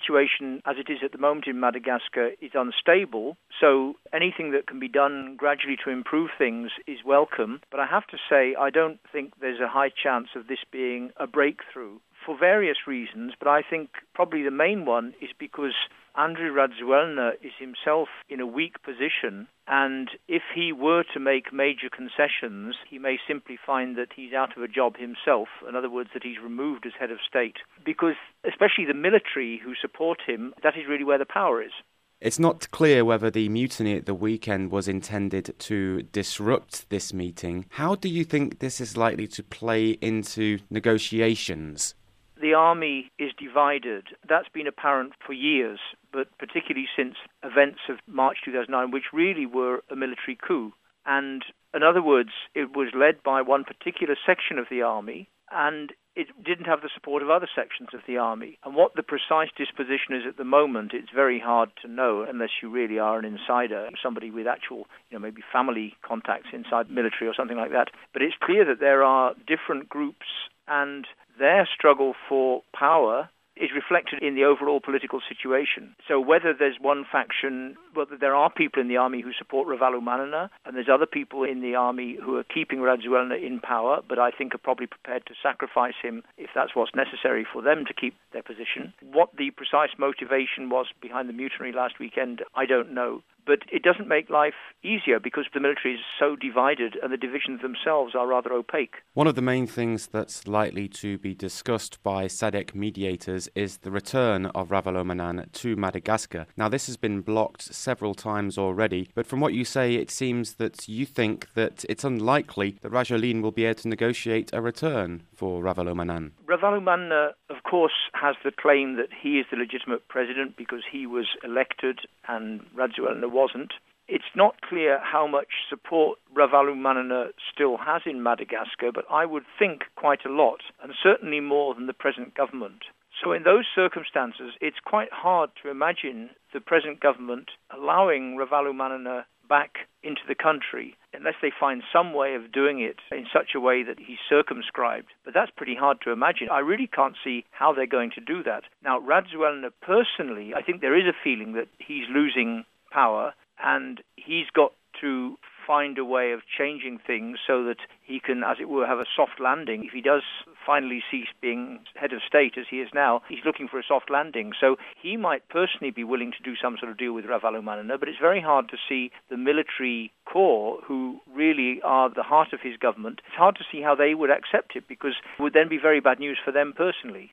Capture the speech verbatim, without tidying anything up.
situation as it is at the moment in Madagascar is unstable, so anything that can be done gradually to improve things is welcome. But I have to say, I don't think there's a high chance of this being a breakthrough for various reasons, but I think probably the main one is because Andry Rajoelina is himself in a weak position, and if he were to make major concessions, he may simply find that he's out of a job himself. In other words, that he's removed as head of state, because especially the military who support him, that is really where the power is. It's not clear whether the mutiny at the weekend was intended to disrupt this meeting. How do you think this is likely to play into negotiations? The army is divided. That's been apparent for years, but particularly since events of March two thousand nine, which really were a military coup. And in other words, it was led by one particular section of the army, and it didn't have the support of other sections of the army. And what the precise disposition is at the moment, it's very hard to know unless you really are an insider, somebody with actual, you know, maybe family contacts inside the military or something like that. But it's clear that there are different groups, and their struggle for power is reflected in the overall political situation. So whether there's one faction, whether there are people in the army who support Ravalomanana, and there's other people in the army who are keeping Rajoelina in power, but I think are probably prepared to sacrifice him if that's what's necessary for them to keep their position. What the precise motivation was behind the mutiny last weekend, I don't know. But it doesn't make life easier because the military is so divided and the divisions themselves are rather opaque. One of the main things that's likely to be discussed by S A D C mediators is the return of Ravalomanana to Madagascar. Now, this has been blocked several times already, but from what you say, it seems that you think that it's unlikely that Rajoelina will be able to negotiate a return for Ravalomanana. Ravalomanana, of course, has the claim that he is the legitimate president because he was elected and Rajoelina wasn't. It's not clear how much support Ravalomanana still has in Madagascar, but I would think quite a lot, and certainly more than the present government. So in those circumstances, it's quite hard to imagine the present government allowing Ravalomanana back into the country unless they find some way of doing it in such a way that he's circumscribed. But that's pretty hard to imagine. I really can't see how they're going to do that. Now, Rajoelina personally, I think there is a feeling that he's losing power, and he's got to find a way of changing things so that he can, as it were, have a soft landing. If he does finally cease being head of state, as he is now, he's looking for a soft landing. So he might personally be willing to do some sort of deal with Ravalomanana, but it's very hard to see the military corps, who really are the heart of his government, it's hard to see how they would accept it, because it would then be very bad news for them personally.